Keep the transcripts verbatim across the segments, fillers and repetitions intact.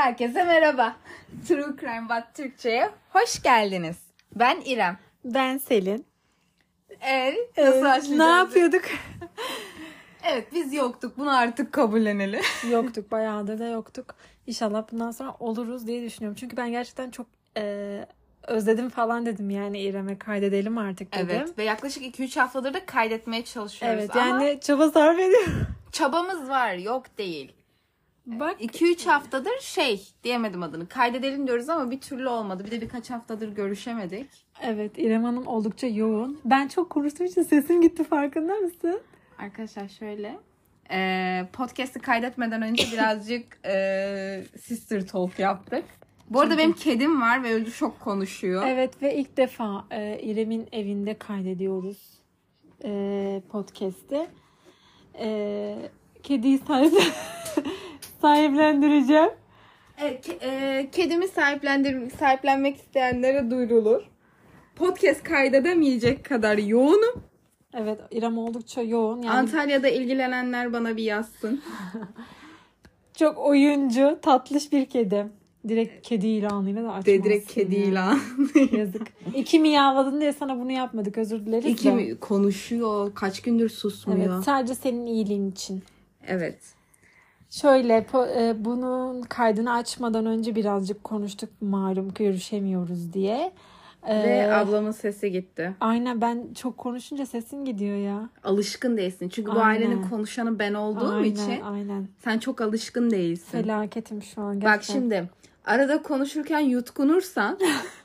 Herkese merhaba. True Crime But Türkçe'ye hoş geldiniz. Ben İrem. Ben Selin. Evet, nasıl başlayacağız? Ne yapıyorduk? Evet, biz yoktuk. Bunu artık kabullenelim. Yoktuk. Bayağıdır da yoktuk. İnşallah bundan sonra oluruz diye düşünüyorum. Çünkü ben gerçekten çok e, özledim falan dedim yani İrem'e kaydedelim artık dedim. Evet ve yaklaşık iki üç haftadır da kaydetmeye çalışıyoruz. Evet ama yani çaba sarf ediyorum. çabamız var, yok değil. Bak. iki üç haftadır şey diyemedim adını. Kaydedelim diyoruz ama bir türlü olmadı. Bir de birkaç haftadır görüşemedik. Evet, İrem Hanım oldukça yoğun. Ben çok konuştuğum için sesim gitti, farkında mısın? Arkadaşlar şöyle. E, podcast'ı kaydetmeden önce birazcık e, sister talk yaptık. Bu arada benim kedim var ve öyle çok konuşuyor. Evet ve ilk defa e, İrem'in evinde kaydediyoruz e, podcast'i. E, kediyi sahip- sahiplendireceğim. Evet, ke- e, kedimi sahiplendir sahiplenmek isteyenlere duyurulur. Podcast kaydedemeyecek kadar yoğunum. Evet, İrem oldukça yoğun. Yani Antalya'da ilgilenenler bana bir yazsın. çok oyuncu, tatlış bir kedi. Direkt kedi ilanıyla da açmazsın. Direkt kedi yani. ilan. Yazık. İki miyavladın diye sana bunu yapmadık. Özür dileriz. İki de. mi konuşuyor. Kaç gündür susmuyor. Evet, sadece senin iyiliğin için. Evet. Şöyle po- e, bunun kaydını açmadan önce birazcık konuştuk, malum görüşemiyoruz diye. Ee, Ve ablamın sesi gitti. Aynen, ben çok konuşunca sesin gidiyor ya. Alışkın değilsin. Çünkü bu Aynen. ailenin konuşanı ben olduğum Aynen, için aynen. sen çok alışkın değilsin. Felaketim şu an gerçekten. Bak şimdi arada konuşurken yutkunursan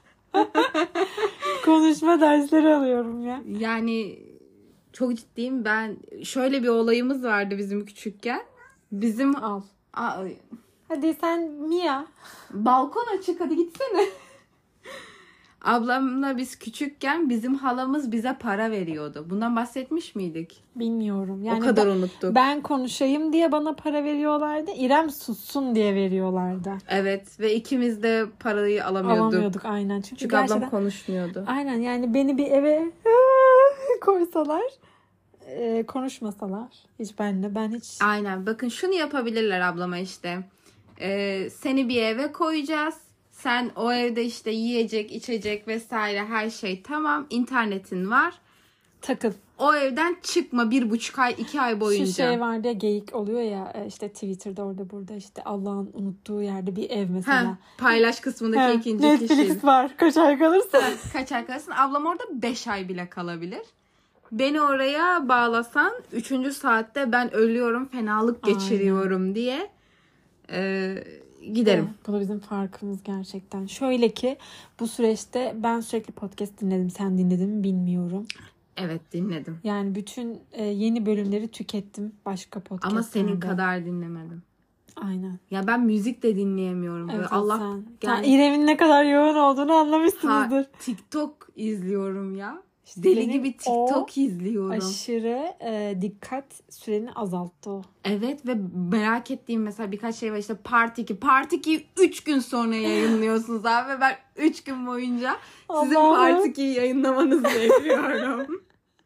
Konuşma dersleri alıyorum ya. yani çok ciddiyim, ben şöyle bir olayımız vardı bizim küçükken. Bizim Al. Aa, Hadi sen Mia. balkon açık, hadi gitsene. Ablamla biz küçükken bizim halamız bize para veriyordu. Bundan bahsetmiş miydik? Bilmiyorum. Yani o kadar ben, unuttuk. Ben konuşayım diye bana para veriyorlardı. İrem sussun diye veriyorlardı. Evet ve ikimiz de parayı alamıyorduk. Alamıyorduk aynen. Çünkü, Çünkü gerçekten... ablam konuşmuyordu. Aynen, yani beni bir eve koysalar, e, konuşmasalar hiç benimle, ben hiç... Aynen, bakın şunu yapabilirler ablama işte. Ee, seni bir eve koyacağız. Sen o evde işte yiyecek, içecek vesaire her şey tamam. İnternetin var. Takıl. O evden çıkma bir buçuk ay, iki ay boyunca. Şu şey vardı ya, geyik oluyor ya işte Twitter'da, orada burada işte Allah'ın unuttuğu yerde bir ev mesela. Ha, paylaş kısmındaki Ha, ikinci Netflix kişi. var. Kaç ay kalırsın? Kaç ay kalırsın? Ablam orada beş ay bile kalabilir. Beni oraya bağlasan üçüncü saatte ben ölüyorum, fenalık geçiriyorum Aynen. diye e, giderim. Evet, bu da bizim farkımız gerçekten. Şöyle ki bu süreçte ben sürekli podcast dinledim. Sen dinledin mi bilmiyorum. Evet, dinledim. Yani bütün e, yeni bölümleri tükettim başka podcastlerde. Ama senin kadar dinlemedim. Aynen. Ya ben müzik de dinleyemiyorum. Böyle Evet, Allah sen. yani... Sen İrem'in ne kadar yoğun olduğunu anlamışsınızdır. Ha, TikTok izliyorum ya. Deli Benim gibi TikTok izliyorum. Aşırı e, dikkat süreni azalttı o. Evet ve merak ettiğim mesela birkaç şey var, işte Part iki. Part ikiyi üç gün sonra yayınlıyorsunuz abi ve ben üç gün boyunca sizin Part ikiyi yayınlamanızı bekliyorum.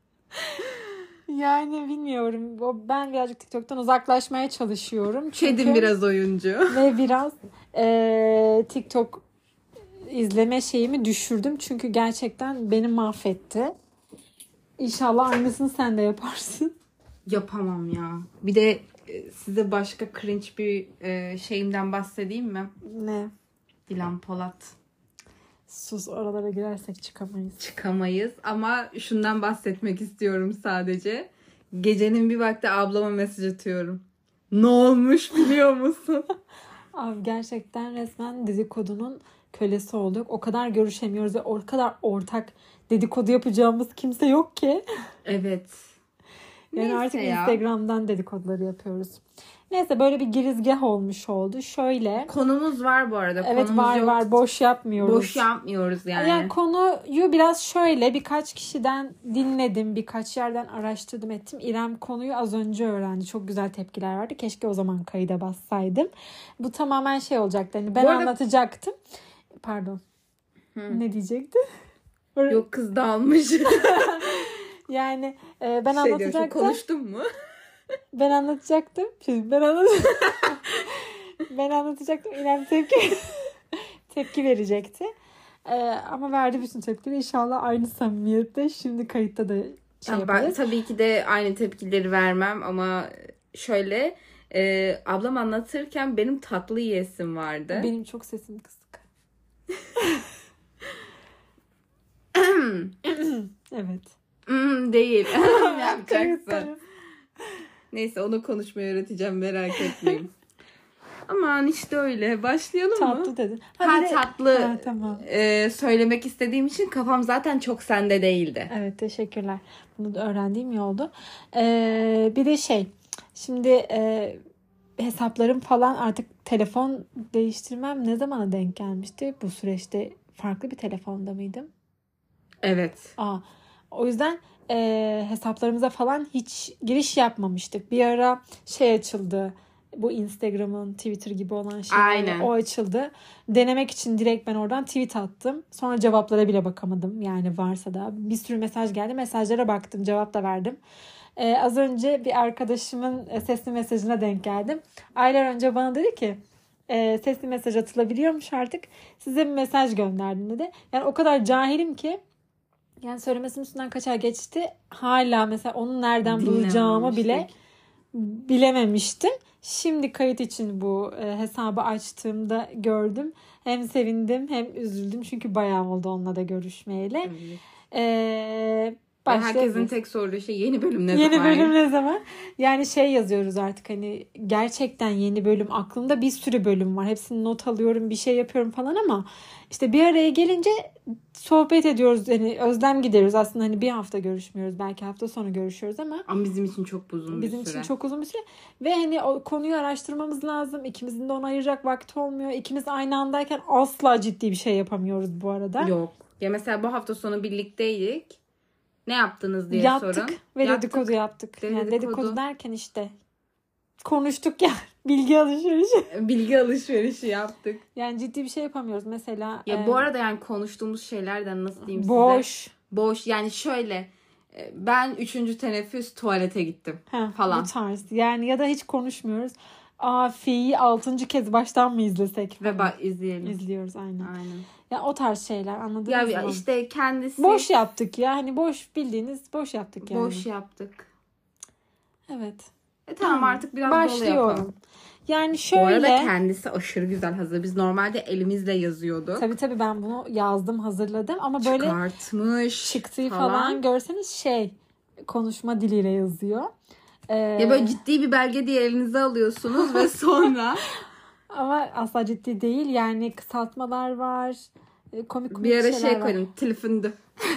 Yani bilmiyorum. Ben birazcık TikTok'tan uzaklaşmaya çalışıyorum. Çünkü Kedim biraz oyuncu. Ve biraz e, TikTok izleme şeyimi düşürdüm. Çünkü gerçekten beni mahvetti. İnşallah aynısını sen de yaparsın. Yapamam ya. Bir de size başka cringe bir şeyimden bahsedeyim mi? Ne? Dilan Polat. Sus, oralara girersek çıkamayız. Çıkamayız ama şundan bahsetmek istiyorum sadece. Gecenin bir vakti ablama mesaj atıyorum. Ne olmuş biliyor musun? Abi gerçekten resmen dedikodunun kölesi olduk. O kadar görüşemiyoruz ve o kadar ortak dedikodu yapacağımız kimse yok ki. Evet. Yani Neyse artık ya. Instagram'dan dedikoduları yapıyoruz. Neyse, böyle bir girizgah olmuş oldu. Şöyle. Konumuz var bu arada. Evet, Konumuz var yok. var. Boş yapmıyoruz. Boş yapmıyoruz yani. Yani konuyu biraz şöyle, birkaç kişiden dinledim. Birkaç yerden araştırdım ettim. İrem konuyu az önce öğrendi. Çok güzel tepkiler verdi. Keşke o zaman kayıda bassaydım. Bu tamamen şey olacaktı. Hani ben arada... anlatacaktım. Pardon. Hı. Ne diyecekti? Yok, kız dağılmış. Yani e, ben şey anlatacaktım. Diyor, konuştun mu? Ben anlatacaktım. Şimdi ben anlatacaktım. Ben anlatacaktım. İrem tepki tepki verecekti. Ee, ama verdi bütün tepkileri. İnşallah aynı samimiyette şimdi kayıtta da şey Ya yaparız. ben tabii ki de aynı tepkileri vermem ama şöyle e, ablam anlatırken benim tatlı yiyesim vardı. Benim çok sesim kısık. Evet. Hmm, değil. Yapacaksın. Kayıttayız. Neyse onu konuşmayı öğreteceğim merak etmeyin. Aman işte öyle. Başlayalım Tatlı mı? dedin. Ha, bir de- tatlı Ha, tamam. e, söylemek istediğim için kafam zaten çok sende değildi. Evet, teşekkürler. Bunu da öğrendiğim iyi oldu. Ee, bir de şey, şimdi e, hesaplarım falan artık telefon değiştirmem ne zamana denk gelmişti? Bu süreçte farklı bir telefonda mıydım? Evet. Aa, o yüzden e, hesaplarımıza falan hiç giriş yapmamıştık. Bir ara şey açıldı. Bu Instagram'ın Twitter gibi olan şey. Aynen. O açıldı. Denemek için direkt ben oradan tweet attım. Sonra cevaplara bile bakamadım. Yani varsa da. Bir sürü mesaj geldi. Mesajlara baktım. Cevap da verdim. Ee, az önce bir arkadaşımın sesli mesajına denk geldim. Aylar önce bana dedi ki e, sesli mesaj atılabiliyormuş artık. Size bir mesaj gönderdim dedi. Yani o kadar cahilim ki yani söylemesinin üstünden kaç ay geçti. Hala mesela onu nereden bulacağımı bile bilememiştim. Şimdi kayıt için bu e, hesabı açtığımda gördüm. Hem sevindim hem üzüldüm. Çünkü bayağı oldu onunla da görüşmeyeli. Evet. Ee, Herkesin tek sorduğu şey yeni bölüm ne yeni zaman? Yeni bölüm ne zaman? Yani şey yazıyoruz artık hani gerçekten yeni bölüm. Aklımda bir sürü bölüm var. Hepsini not alıyorum, bir şey yapıyorum falan ama işte bir araya gelince sohbet ediyoruz. Yani özlem gideriyoruz. Aslında hani bir hafta görüşmüyoruz. Belki hafta sonu görüşüyoruz ama Ama bizim için çok uzun bir bizim süre. için çok uzun bir süre. Ve hani o konuyu araştırmamız lazım. İkimizin de ona ayıracak vakti olmuyor. İkimiz aynı andayken asla ciddi bir şey yapamıyoruz bu arada. Yok. Ya mesela bu hafta sonu birlikteydik. Ne yaptınız diye Yaptık sorun. ve Yaptık. dedikodu yaptık. Dedikodu. Yani dedikodu derken işte konuştuk ya. Bilgi alışverişi. Bilgi alışverişi yaptık. Yani ciddi bir şey yapamıyoruz. Mesela Ya e, bu arada yani konuştuğumuz şeylerden nasıl diyeyim size? boş. Boş. Yani şöyle e, ben üçüncü teneffüs tuvalete gittim Heh, falan. Bu tarz. Yani ya da hiç konuşmuyoruz. Aa Fi'yi altıncı kez baştan mı izlesek? Ve bak izleyelim. İzliyoruz aynen. Aynen. Ya o tarz şeyler anladınız Ya mı? işte kendisi. Boş yaptık ya. Hani boş bildiğiniz boş yaptık yani. Boş yaptık. Evet. E tamam Tamam. artık biraz dolu Başlıyorum. yapalım. Yani şöyle. Bu arada kendisi aşırı güzel hazır. Biz normalde elimizle yazıyorduk. Tabii tabii ben bunu yazdım, hazırladım ama böyle çıkartmış çıktığı falan, falan görseniz şey konuşma diliyle yazıyor. Ee, Ya böyle ciddi bir belge diye elinize alıyorsunuz ve sonra ama asla ciddi değil. Yani kısaltmalar var. Komik komik bir ara şeyler şey var. koydum. Telefonda.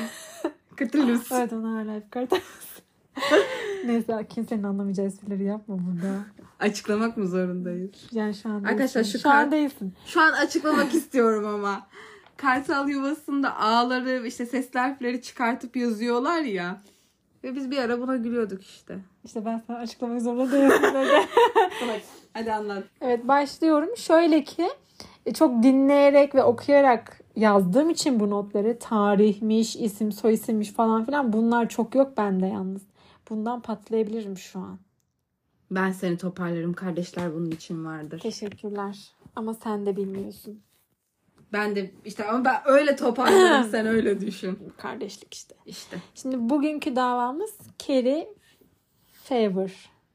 Kırtılmış. Evet onu hala hep kartlarız. Neyse kimsenin anlamayacağı esprileri yapma burada. Açıklamak mı zorundayız? Yani şu an Arkadaşlar değilsin. şu şu an kart- değilsin. Şu an açıklamak istiyorum ama. Kartal yuvasında ağları işte sesli harfleri çıkartıp yazıyorlar ya. Ve biz bir ara buna gülüyorduk işte. İşte ben sana açıklamak zorunda değilsin. Böyle. Hadi anlat. Evet başlıyorum. Şöyle ki çok dinleyerek ve okuyarak yazdığım için bu notları tarihmiş, isim, soyisimmiş falan filan bunlar çok yok bende yalnız. Bundan patlayabilirim şu an. Ben seni toparlarım. Kardeşler bunun için vardır. Teşekkürler. Ama sen de bilmiyorsun. Ben de işte ama ben öyle toparlarım sen öyle düşün. Kardeşlik işte. İşte. Şimdi bugünkü davamız Carrie Favor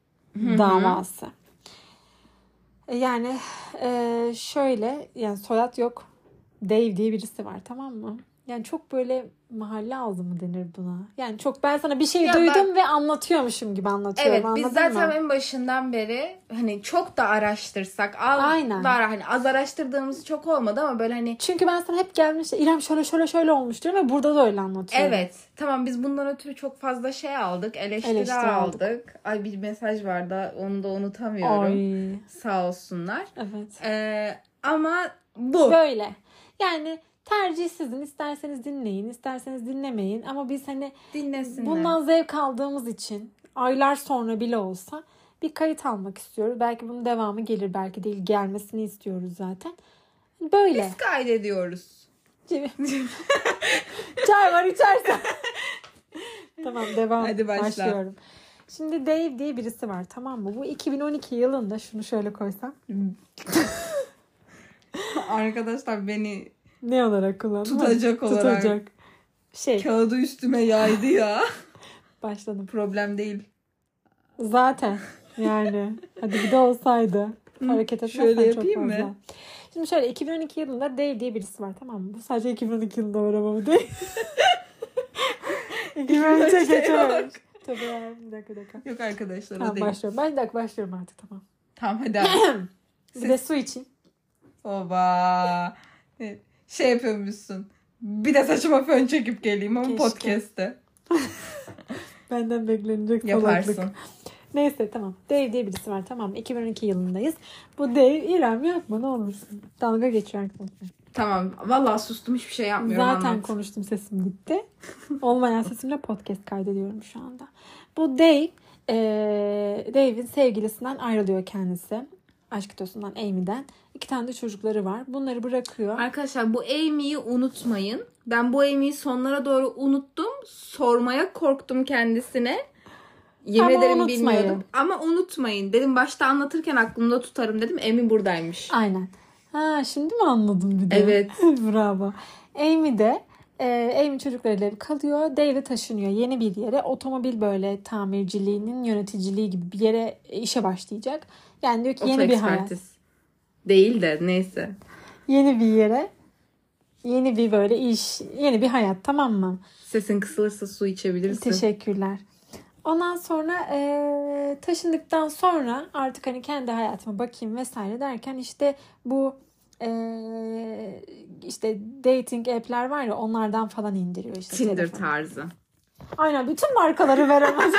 davası. Yani e, şöyle yani soyad yok. Dave diye birisi var tamam mı? Yani çok böyle mahalle ağzı mı denir buna? Yani çok ben sana bir şey Ya duydum ben- ve anlatıyormuşum gibi anlatıyorum. Evet biz anladın zaten mı? en başından beri hani çok da araştırsak az Aynen. daha hani az araştırdığımız çok olmadı ama böyle hani Çünkü ben sana hep gelmiş işte İrem şöyle şöyle şöyle olmuş diyorum ve burada da öyle anlatıyorum. evet tamam biz bundan ötürü çok fazla şey aldık eleştiri, Eleştiri aldık. aldık. Ay bir mesaj vardı onu da unutamıyorum Ay. sağ olsunlar. Evet. Ee, ama bu. Böyle. Yani tercih sizin. İsterseniz dinleyin, isterseniz dinlemeyin. Ama biz hani Dinlesinler. bundan zevk aldığımız için aylar sonra bile olsa bir kayıt almak istiyoruz. Belki bunun devamı gelir, belki değil gelmesini istiyoruz zaten. Böyle. Biz kaydediyoruz. Çay var içersen. Tamam devam. Hadi başla. Başlıyorum. Şimdi Dave diye birisi var tamam mı? Bu iki bin on iki yılında şunu şöyle koysam. Arkadaşlar beni Ne olarak kullandın? tutacak olarak. Tutacak. Şey. Kağıdı üstüme yaydı ya. Başladım. Problem değil. Zaten yani. Hadi bir de olsaydı. Hareket etmezsen Şöyle çok yapayım fazla. mı? Şimdi şöyle iki bin on iki yılında Dave diye birisi var, tamam mı? Bu sadece iki bin on iki yılında var ama bu değil. iki bin on üçe geçememiş. Tabii ya, bir dakika bir dakika. Yok arkadaşlar Tamam o değil. başlıyorum. Ben bir dakika başlıyorum artık, tamam. Tamam hadi abi. Bir de su içeyim. Oba. Şey yapıyormuşsun. Bir de saçıma fön çekip geleyim ama Keşke. podcast'te. Benden beklenecek salaklık. Yaparsın. Neyse tamam. Dave diye birisi var, tamam mı? iki bin on iki yılındayız. Bu Dave, İrem yapma ne olursun. Dalga geçiyor arkadaşlar. Tamam. Vallahi sustum, hiçbir şey yapmıyorum. Zaten anlat. konuştum, sesim gitti. Olmayan sesimle podcast kaydediyorum şu anda. Bu Dave, e, Dave'in sevgilisinden ayrılıyor kendisi. Aşk dostusundan, Amy'den. İki tane de çocukları var. Bunları bırakıyor. Arkadaşlar bu Amy'yi unutmayın. Ben bu Amy'yi sonlara doğru unuttum. Sormaya korktum kendisine. Yemin Ama ederim unutmayın. bilmiyordum. Ama unutmayın. Dedim başta anlatırken aklımda tutarım dedim. Amy buradaymış. Aynen. Ha, şimdi mi anladın bir de? Evet. Bravo. Amy de e, Amy çocuklarıyla kalıyor. Dave taşınıyor yeni bir yere. Otomobil böyle tamirciliğinin yöneticiliği gibi bir yere işe başlayacak. Yani diyor ki yeni bir hayat. Otoekspertiz. Değil de neyse. Yeni bir yere. Yeni bir böyle iş. Yeni bir hayat, tamam mı? Sesin kısılırsa su içebilirsin. Teşekkürler. Ondan sonra e, taşındıktan sonra artık hani kendi hayatıma bakayım vesaire derken işte bu e, işte dating app'ler var ya, onlardan falan indiriyor işte. Tinder telefonu. tarzı. Aynen, bütün markaları veremez.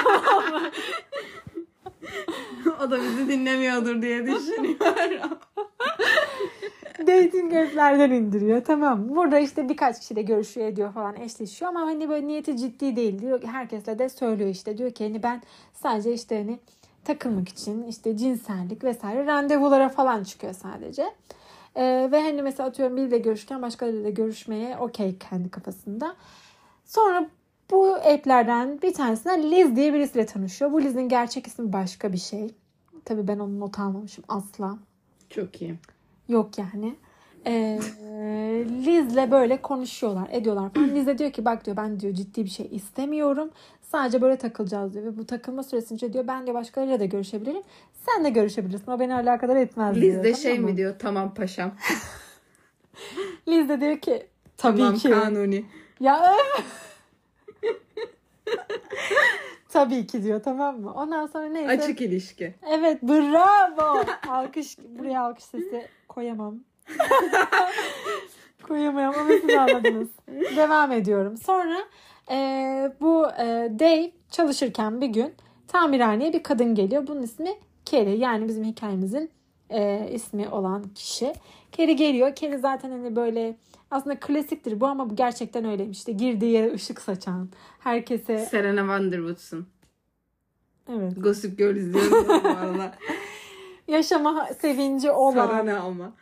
O da bizi dinlemiyordur diye düşünüyorum. Dating app'lerden indiriyor, tamam mı? Burada işte birkaç kişiyle görüşüyor, ediyor falan, eşleşiyor ama hani böyle niyeti ciddi değil diyor. Herkesle de söylüyor işte, diyor ki hani ben sadece işte hani takılmak için işte cinsellik vesaire randevulara falan çıkıyor sadece. Ee, ve hani mesela atıyorum biriyle görüşürken başkalarıyla görüşmeye okey kendi kafasında. Sonra bu app'lerden bir tanesine Liz diye birisiyle tanışıyor. Bu Liz'in gerçek ismi başka bir şey. Tabii ben onu not almamışım asla. Çok iyi. Yok yani. Ee, Liz'le böyle konuşuyorlar, ediyorlar falan. Liz de diyor ki bak diyor, ben diyor ciddi bir şey istemiyorum. Sadece böyle takılacağız diyor. Ve bu takılma süresince diyor ben diyor başkalarıyla da görüşebilirim. Sen de görüşebilirsin. O beni alakadar etmez diyor. Liz de tamam şey mı? mi diyor? Tamam paşam. Liz de diyor ki tabii Tamam ki. kanuni. Ya tabii ki diyor, tamam mı? Ondan sonra neyse. Açık ilişki. Evet, bravo. Alkış, buraya alkış sesi koyamam. Koyamam ama siz anladınız. Devam ediyorum. Sonra e, bu e, Dave çalışırken bir gün tamirhaneye bir kadın geliyor. Bunun ismi Carrie. Yani bizim hikayemizin e, ismi olan kişi. Carrie geliyor. Carrie zaten hani böyle aslında klasiktir bu ama bu gerçekten öyleymiş. İşte girdiği yere ışık saçan. Herkese... Serena Van der Woodson. Evet. Gossip Girl izliyorum bu arada. Yaşama sevinci olan. Sarana ama.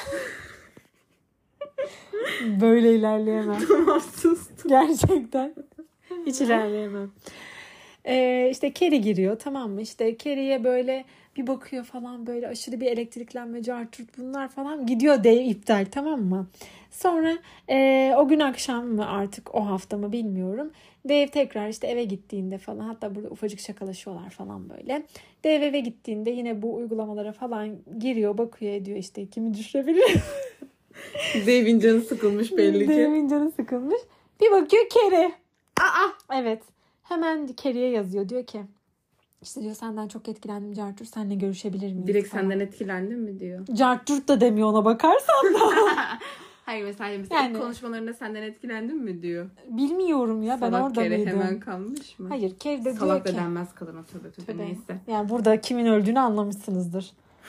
Böyle ilerleyemem. Tamam sustum. Gerçekten. Hiç ilerleyemem. Ee, işte Carrie giriyor, tamam mı? İşte Carrie'ye böyle bir bakıyor falan, böyle aşırı bir elektriklenme, cartürt bunlar falan. Gidiyor Dave iptal, tamam mı? Sonra e, o gün akşam mı artık o hafta mı bilmiyorum. Dave tekrar işte eve gittiğinde falan, hatta burada ufacık şakalaşıyorlar falan böyle. Dave eve gittiğinde yine bu uygulamalara falan giriyor, bakıyor, ediyor işte kimi düşürebilir. Dave'in canı sıkılmış belli ki. Dave'in canı sıkılmış. Bir bakıyor Carrie. Aa! Evet. Hemen Carrie'ye yazıyor. Diyor ki işte diyor senden çok etkilendim Cartur. Seninle görüşebilir miyiz? Direkt falan. senden etkilendin mi diyor. Cartur da demiyor ona bakarsan da. Hayır mesela, mesela Yani- konuşmalarında senden etkilendin mi diyor. Bilmiyorum ya, ben Salak orada kere mıydım? hemen kalmış mı? Hayır, Carrie de diyor Salak da ki. denmez kadına, tövbe tövbe, Tövbe. neyse. Yani burada kimin öldüğünü anlamışsınızdır.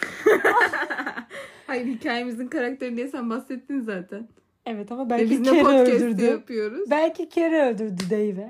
Hayır, hikayemizin karakteri diye sen bahsettin zaten. Evet ama Ve belki biz ne Carrie podcast'ı öldürdü. yapıyoruz. Belki Carrie öldürdü Dave'i.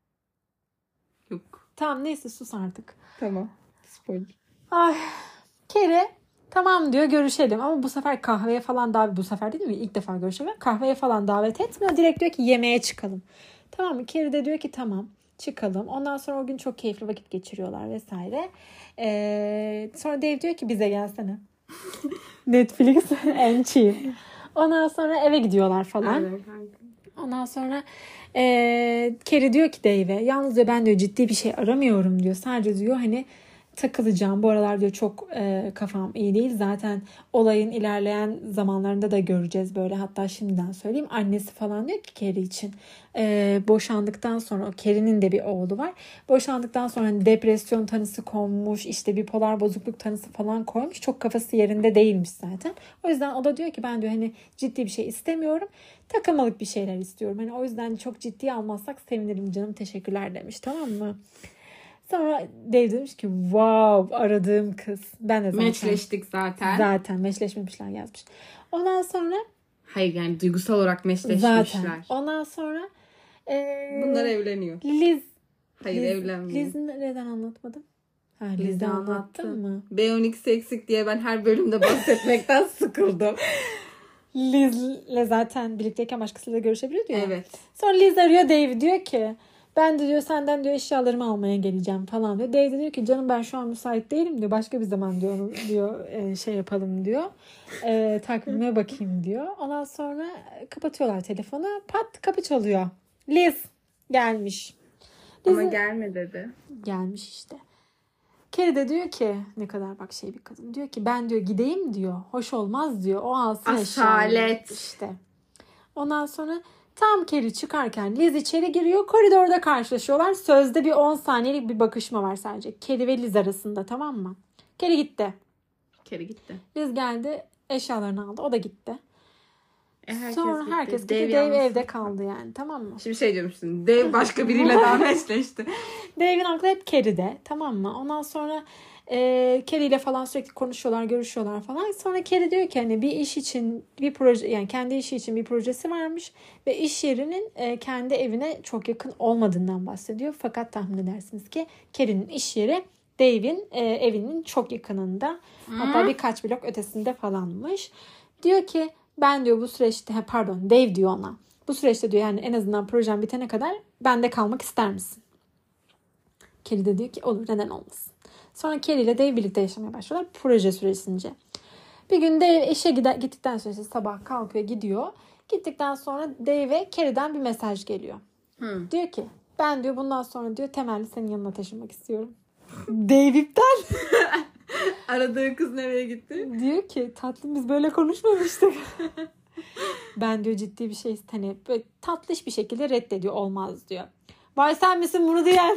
Yok. Tamam neyse, sus artık. Tamam. Spoiler. Ay, Carrie tamam diyor, görüşelim ama bu sefer kahveye falan davet, bu sefer değil mi? İlk defa görüşelim. Kahveye falan davet etmiyor. Direkt diyor ki yemeğe çıkalım. Tamam mı? Carrie de diyor ki tamam çıkalım. Ondan sonra o gün çok keyifli vakit geçiriyorlar vesaire. Ee, sonra Dave diyor ki bize gelsene. Netflix and chill. Ondan sonra eve gidiyorlar falan. Evet, kanka. Ondan sonra e, Carrie diyor ki Dave'e, yalnız diyor ben diyor ciddi bir şey aramıyorum diyor. Sadece diyor hani takılacağım. Bu aralar diyor çok e, kafam iyi değil. Zaten olayın ilerleyen zamanlarında da göreceğiz böyle. Hatta şimdiden söyleyeyim. Annesi falan diyor ki Carrie için. E, boşandıktan sonra, Carrie'nin de bir oğlu var. Boşandıktan sonra hani depresyon tanısı konmuş. İşte bipolar bozukluk tanısı falan koymuş. Çok kafası yerinde değilmiş zaten. O yüzden o da diyor ki ben diyor hani ciddi bir şey istemiyorum. Takılmalık bir şeyler istiyorum. Hani o yüzden çok ciddiye almazsak sevinirim canım, teşekkürler demiş, tamam mı? Sonra Dave demiş ki wow, aradığım kız. Ben de zaten. Meçleştik zaten. Zaten meçleşmemişler yazmış. Ondan sonra. Hayır yani duygusal olarak meçleşmişler. Zaten. Ondan sonra. Ee, Bunlar evleniyor. Liz. Hayır Liz, evlenmiyor. Liz neden anlatmadım? Ha, Liz'i Liz'i anlattın anlattın mı? B on iki eksik diye ben her bölümde bahsetmekten sıkıldım. Liz'le zaten birlikteyken başkasıyla görüşebiliyor ya. Evet. Sonra Liz arıyor Dave, diyor ki ben de diyor senden diyor eşyalarımı almaya geleceğim falan diyor. Dave de diyor ki canım ben şu an müsait değilim diyor. Başka bir zaman diyor diyor e, şey yapalım diyor. E, takvime bakayım diyor. Ondan sonra kapatıyorlar telefonu. Pat, kapı çalıyor. Liz gelmiş. Ama Liz gelme dedi. gelmiş işte. Carrie de diyor ki ne kadar bak şey bir kadın. Diyor ki ben diyor gideyim diyor. Hoş olmaz diyor. O alsın eşyalarını. Asalet. İşte. Ondan sonra tam Carrie çıkarken Liz içeri giriyor. Koridorda karşılaşıyorlar. Sözde bir on saniyelik bir bakışma var sadece. Carrie ve Liz arasında, tamam mı? Carrie gitti. Carrie gitti. Liz geldi. Eşyalarını aldı. O da gitti. E, herkes Sonra gitti. herkes gitti. Dave Dave, yalnız- evde kaldı yani, tamam mı? Şimdi şey diyormuşsun. Dave başka biriyle daha meçleşti. Dave'in aklı hep Carrie'de, tamam mı? Ondan sonra e, Carrie ile falan sürekli konuşuyorlar, görüşüyorlar falan. Sonra Carrie diyor ki hani bir iş için bir proje, yani kendi işi için bir projesi varmış ve iş yerinin e, kendi evine çok yakın olmadığından bahsediyor. Fakat tahmin edersiniz ki Carrie'nin iş yeri Dave'in e, evinin çok yakınında. Hatta birkaç blok ötesinde falanmış. Diyor ki ben diyor bu süreçte, pardon Dave diyor ona. Bu süreçte diyor yani en azından projem bitene kadar bende kalmak ister misin? Carrie de diyor ki olur, neden olmasın. Sonra Carrie ile Dave birlikte yaşamaya başlıyorlar proje süresince. Bir gün Dave işe gider, gittikten sonra işte sabah kalkıyor gidiyor. Gittikten sonra Dave'e Carrie'den bir mesaj geliyor. Hmm. Diyor ki ben diyor bundan sonra diyor temelli senin yanına taşınmak istiyorum. Dave iptal. Aradığı kız nereye gitti? Diyor ki tatlım biz böyle konuşmamıştık. Ben diyor ciddi bir şey hani böyle tatlış bir şekilde reddediyor, olmaz diyor. Vay sen misin bunu diyen?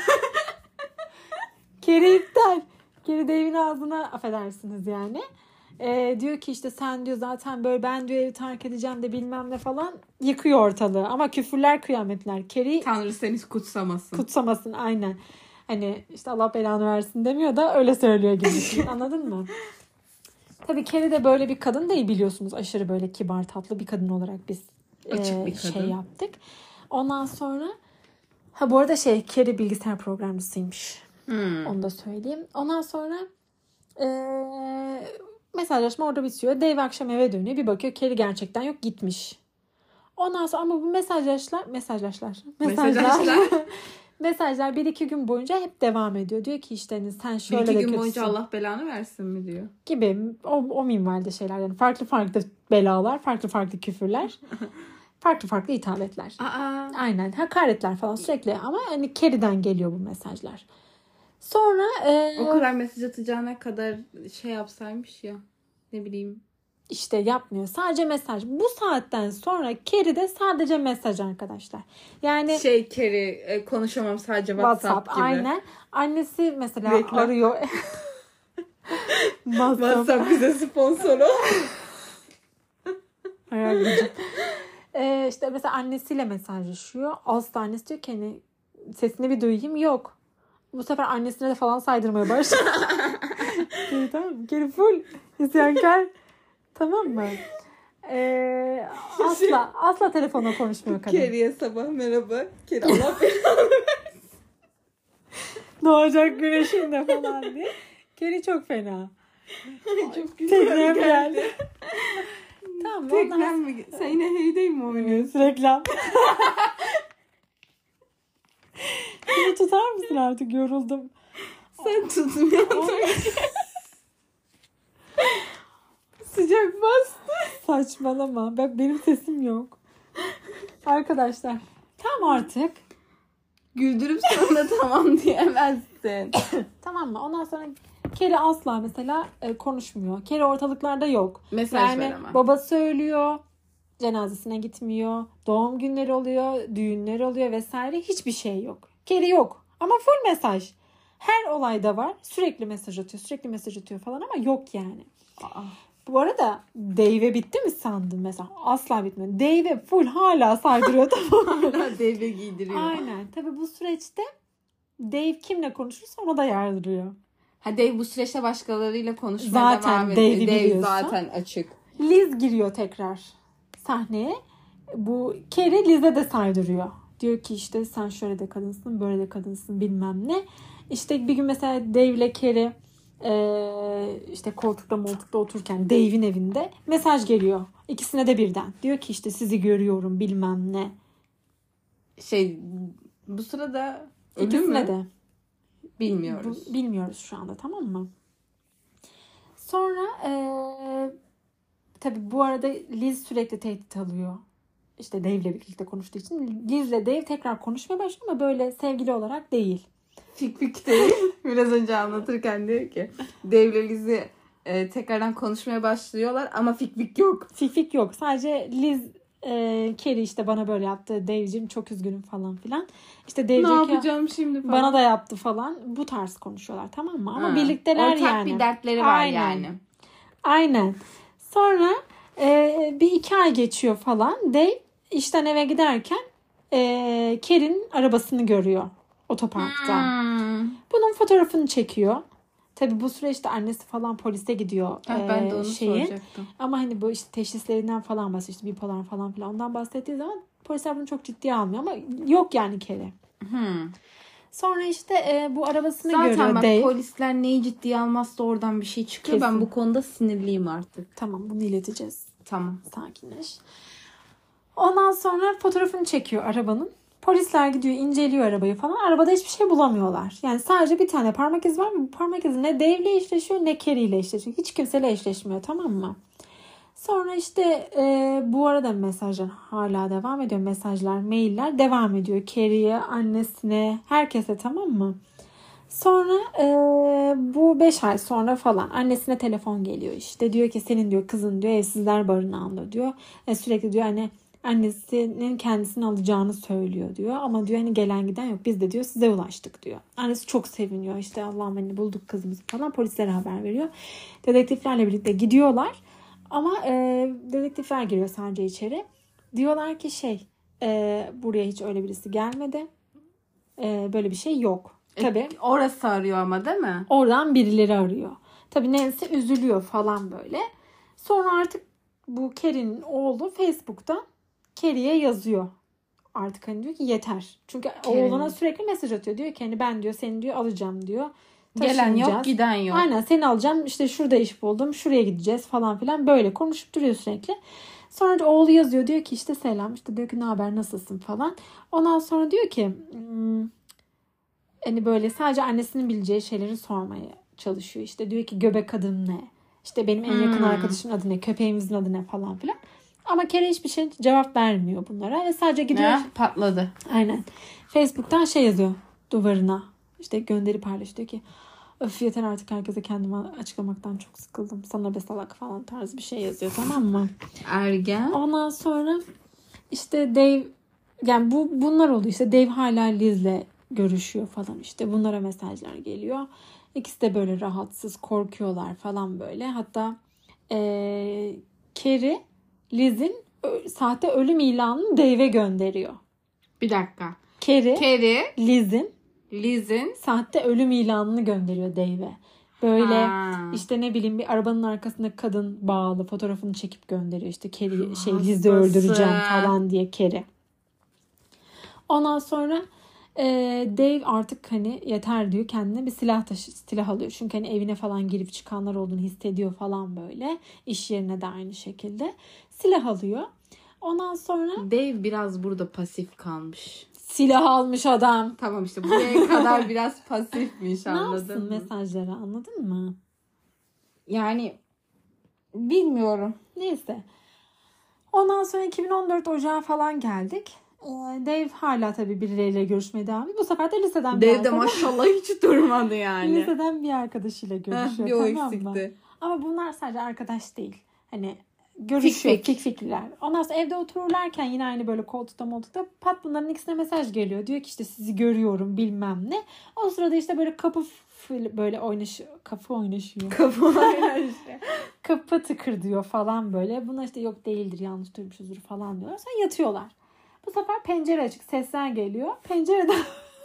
Carrie iptal. Carrie Dave'in ağzına affedersiniz yani. Ee, diyor ki işte sen diyor zaten böyle ben diyor evi terk edeceğim de bilmem ne falan, yıkıyor ortalığı. Ama küfürler kıyametler. Carrie Tanrı seni kutsamasın. kutsamasın aynen. Hani işte Allah belanı versin demiyor da öyle söylüyor gibi. Anladın mı? Tabii Carrie de böyle bir kadın değil biliyorsunuz. Aşırı böyle kibar tatlı bir kadın olarak biz Açık bir e, kadın. şey yaptık. Ondan sonra ha bu arada şey Carrie bilgisayar programcısıymış. Hmm. Onu da söyleyeyim. Ondan sonra e, mesajlaşma orada bitiyor. Dave akşam eve dönüyor. Bir bakıyor Carrie gerçekten yok, gitmiş. Ondan sonra ama bu mesajlaşlar mesajlaşlar mesajlar Mesajlaşlar. mesajlar bir iki gün boyunca hep devam ediyor. Diyor ki işte hani sen Bir şöyle iki de gün kötüsün boyunca Allah belanı versin mi diyor. gibi o, o minvalde şeyler yani farklı farklı belalar, farklı farklı küfürler, farklı farklı hitapetler. Aa. Aynen hakaretler falan sürekli ama hani Carrie'den geliyor bu mesajlar. Sonra e, O kadar mesaj atacağına kadar şey yapsaymış ya. Ne bileyim. işte yapmıyor. Sadece mesaj. Bu saatten sonra Carrie'de sadece mesaj arkadaşlar. Yani Şey Carrie e, konuşamam sadece WhatsApp, WhatsApp gibi. aynen. Annesi mesela Reklam. arıyor. WhatsApp. WhatsApp bize sponsor ol. Hayal gücüm. Ee, işte mesela annesiyle mesajlaşıyor. Aslı annesi diyor ki hani sesini bir duyayım. Yok. Bu sefer annesine de falan saydırmaya başlıyor. Geri, tamam mı? Geri full isyankar. Tamam mı? Ee, asla asla telefonla konuşmuyor kadın. Carrie'ye sabah merhaba. Carrie Allah belanı. Doğacak güneşinde falan diye. Carrie çok fena. Çok güzel Teknem geldi. geldi. Tamam mı? Ondan Teknem mi? Sen yine heyday mi oynuyorsun? reklam. Bunu tutar mısın artık? Yoruldum. Sen tutmuyorsun. Sıcak bastı. Saçmalama. Bak benim sesim yok. Arkadaşlar. Tamam artık. Güldürüp sonra tamam diyemezsin. Tamam mı? Ondan sonra Keri asla mesela e, konuşmuyor. Keri ortalıklarda yok. Mesaj yani veremem. babası ölüyor. Cenazesine gitmiyor. Doğum günleri oluyor. Düğünler oluyor vesaire. Hiçbir şey yok. Keri yok. Ama full mesaj. Her olayda var. Sürekli mesaj atıyor. Sürekli mesaj atıyor falan ama yok yani. Aa. Bu arada Dave'e bitti mi sandın mesela? Asla bitmedi. Dave'e full hala saydırıyor tamam mı? Hala Dave'e giydiriyor. Aynen. Tabii bu süreçte Dave kimle konuşursa ona da yardırıyor. Ha Dave bu süreçte başkalarıyla konuşmaya Zaten devam ediyor. Dave'i Dave biliyorsun. zaten açık. Liz giriyor tekrar sahneye. Bu Carrie Liz'e de saydırıyor. Diyor ki işte sen şöyle de kadınsın, böyle de kadınsın bilmem ne. İşte bir gün mesela Dave ile Carrie Ee, işte koltukta moltukta otururken Dave'in evinde mesaj geliyor. İkisine de birden. Diyor ki işte sizi görüyorum bilmem ne. Şey bu sırada ölüm İkisine mü? de. Bilmiyoruz. Bu, bilmiyoruz şu anda tamam mı? Sonra ee, tabii bu arada Liz sürekli tehdit alıyor. İşte Dave'le birlikte konuştuğu için. Liz'le Dave tekrar konuşmaya başlıyor ama böyle sevgili olarak değil. Fik fik değil. Biraz önce anlatırken diyor ki Dave ile Liz'i e, tekrardan konuşmaya başlıyorlar ama fik fik yok. Fik fik yok. Sadece Liz e, Carrie işte bana böyle yaptı. Dave'cim çok üzgünüm falan filan. İşte Dave ne diyor ki, yapacağım şimdi falan. bana da yaptı falan. Bu tarz konuşuyorlar tamam mı? Ama Ha. birlikteler Ortak yani. bir dertleri var Aynen. yani. Aynen. Sonra e, bir iki ay geçiyor falan. Dave işten eve giderken e, Carrie'nin arabasını görüyor otoparkta. Hmm. Bunun fotoğrafını çekiyor. Tabii bu süreçte annesi falan polise gidiyor. Ha, ben de onu şeyin. soracaktım. Ama hani bu işte teşhislerinden falan bahsediyor. İşte bipolar falan filan. Ondan bahsettiği zaman polisler bunu çok ciddiye almıyor. Ama yok yani Carrie. Hmm. Sonra işte e, bu arabasını Zaten görüyor bak Dave. polisler neyi ciddiye almazsa oradan bir şey çıkıyor. Kesin. Ben bu konuda sinirliyim artık. Tamam bunu ileteceğiz. Tamam. Sakinleş. Ondan sonra fotoğrafını çekiyor arabanın. Polisler gidiyor inceliyor arabayı falan. Arabada hiçbir şey bulamıyorlar. Yani sadece bir tane parmak izi var ve bu parmak izi ne Dave'le eşleşiyor ne Carrie'yle eşleşiyor. Hiç kimseyle eşleşmiyor tamam mı? Sonra işte e, bu arada mesajlar hala devam ediyor. Mesajlar, mailler devam ediyor. Carrie'ye, annesine, herkese tamam mı? Sonra e, bu beş ay sonra falan annesine telefon geliyor işte. Diyor ki senin diyor kızın diyor evsizler barınağında diyor. E, sürekli diyor hani annesinin kendisini alacağını söylüyor diyor. Ama diyor hani gelen giden yok. Biz de diyor size ulaştık diyor. Annesi çok seviniyor. İşte Allah'ım hani bulduk kızımızı falan. Polislere haber veriyor. Dedektiflerle birlikte gidiyorlar. Ama e, dedektifler giriyor sadece içeri. Diyorlar ki şey e, buraya hiç öyle birisi gelmedi. E, böyle bir şey yok. Tabii. E, orası arıyor ama değil mi? Oradan birileri arıyor. Tabii Nancy üzülüyor falan böyle. Sonra artık bu Carrie'nin oğlu Facebook'ta Carrie'ye yazıyor. Artık hani diyor ki yeter. Çünkü Carrie. oğluna sürekli mesaj atıyor. Diyor ki hani ben diyor seni diyor alacağım diyor. Gelen yok Taşınacağız. giden yok. Aynen seni alacağım işte şurada iş buldum şuraya gideceğiz falan filan böyle konuşup duruyor sürekli. Sonra da oğlu yazıyor diyor ki işte selam işte diyor ki ne haber nasılsın falan. Ondan sonra diyor ki hmm, hani böyle sadece annesinin bileceği şeyleri sormaya çalışıyor. İşte diyor ki göbek adın ne? İşte benim en yakın Hmm. arkadaşımın adı ne? Köpeğimizin adı ne falan filan. Ama Carrie hiçbir şey cevap vermiyor bunlara ve sadece gidiyor. Ne? Patladı. Aynen. Facebook'tan şey yazıyor duvarına. İşte gönderi paylaşıyor diyor ki öf yeter artık herkese kendimi açıklamaktan çok sıkıldım. Sana be salak falan tarzı bir şey yazıyor tamam mı? Ergen. Ondan sonra işte Dave yani bu bunlar oldu işte Dave hala Liz'le görüşüyor falan işte bunlara mesajlar geliyor. İkisi de böyle rahatsız korkuyorlar falan böyle. Hatta ee, Carrie Liz'in ö- sahte ölüm ilanını Dave'e gönderiyor. Bir dakika. Carrie Carrie, Liz'in Liz'in sahte ölüm ilanını gönderiyor Dave'e. Böyle Ha. işte ne bileyim bir arabanın arkasında kadın bağlı fotoğrafını çekip gönderiyor. İşte Carrie şey Hastası. Liz'i öldüreceğim falan diye Carrie. Ondan sonra e, Dave artık hani yeter diyor kendine bir silah taşı silah alıyor. Çünkü hani evine falan girip çıkanlar olduğunu hissediyor falan böyle. İş yerine de aynı şekilde. Silah alıyor. Ondan sonra Dave biraz burada pasif kalmış. silah almış adam. Tamam işte buraya kadar biraz pasifmiş Ne anladın yapsın mı? mesajları anladın mı? Yani bilmiyorum. Neyse. Ondan sonra iki bin on dört Ocağı falan geldik. Ee, Dave hala tabii birileriyle görüşmeye devam ediyor. Bu sefer de liseden bir Dave de arkadaş. maşallah hiç durmadı yani. Liseden bir arkadaşıyla görüşüyor. Bir o tamam mı? eksikti. Ama bunlar sadece arkadaş değil. Hani görüşüyor. Fik fik. Fik fikler. Ondan sonra evde otururlarken yine aynı böyle koltukta moltukta pat bunların ikisine mesaj geliyor. Diyor ki işte sizi görüyorum bilmem ne. O sırada işte böyle kapı f- böyle oynaşıyor. Kapı oynaşıyor. Kapı oynaşıyor. Kapı tıkır diyor falan böyle. Buna işte yok değildir yanlış duymuşuzdur falan diyorlar. Sonra yatıyorlar. Bu sefer pencere açık. Sesler geliyor. Pencereden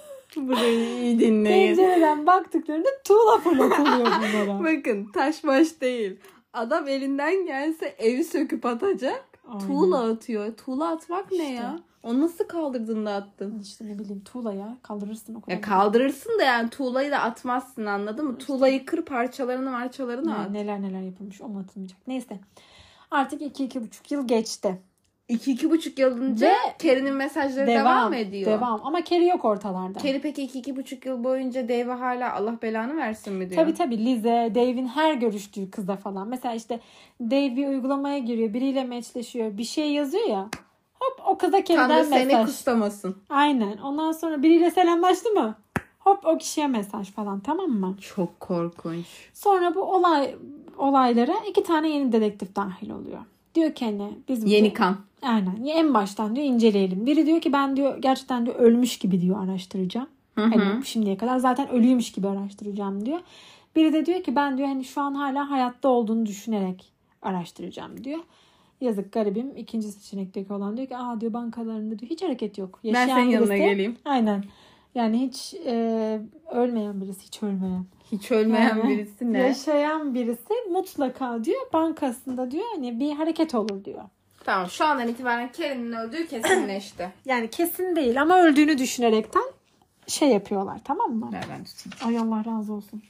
Burayı iyi dinleyin. pencereden baktıklarında tuğla fırlatılıyor bunlara. Bakın taş baş değil. Adam elinden gelse evi söküp atacak. Aynen. Tuğla atıyor. Tuğla atmak İşte. ne ya? Onu nasıl kaldırdın da attın? İşte ne bileyim tuğla ya. Kaldırırsın o kadar. Ya kaldırırsın da yani tuğlayı da atmazsın, anladın mı? Tuğlayı kır, parçalarını parçalarını Yani at. neler neler yapılmış o mu atılmayacak. Neyse. Artık iki iki buçuk yıl geçti. İki, iki buçuk yıl önce Ve Carrie'nin mesajları devam, Devam, ediyor. Devam. Ama Carrie yok ortalarda. Carrie peki iki, iki buçuk yıl boyunca Dave'e hala Allah belanı versin mi diyor? Tabii tabii Liz'e, Dave'in her görüştüğü kıza falan. Mesela işte Dave bir uygulamaya giriyor. Biriyle meçleşiyor. Bir şey yazıyor ya. Hop o kıza Carrie'den Tanrı mesaj. seni kustamasın. Aynen. Ondan sonra biriyle selamlaştı mı? Hop o kişiye mesaj falan, tamam mı? Çok korkunç. Sonra bu olay olaylara iki tane yeni dedektif dahil oluyor. Diyor ki hani biz Yeni bu- kan. Aynen. En baştan diyor inceleyelim. Biri diyor ki ben diyor gerçekten diyor ölmüş gibi diyor araştıracağım. Hı hı. Hani şimdiye kadar zaten ölüymüş gibi araştıracağım diyor. Biri de diyor ki ben diyor hani şu an hala hayatta olduğunu düşünerek araştıracağım diyor. Yazık garibim. İkinci seçenekteki olan diyor ki aa diyor bankalarında diyor hiç hareket yok. Ben senin yanına geleyim. Aynen. Yani hiç e, ölmeyen birisi, hiç ölmeyen. Hiç ölmeyen Yani birisi ne? Yaşayan birisi mutlaka diyor bankasında diyor hani bir hareket olur diyor. Tamam, şu andan itibaren Carrie'nin öldüğü kesinleşti. Yani kesin değil ama öldüğünü düşünerekten şey yapıyorlar, tamam mı? Ver ben tutayım. Ay Allah razı olsun.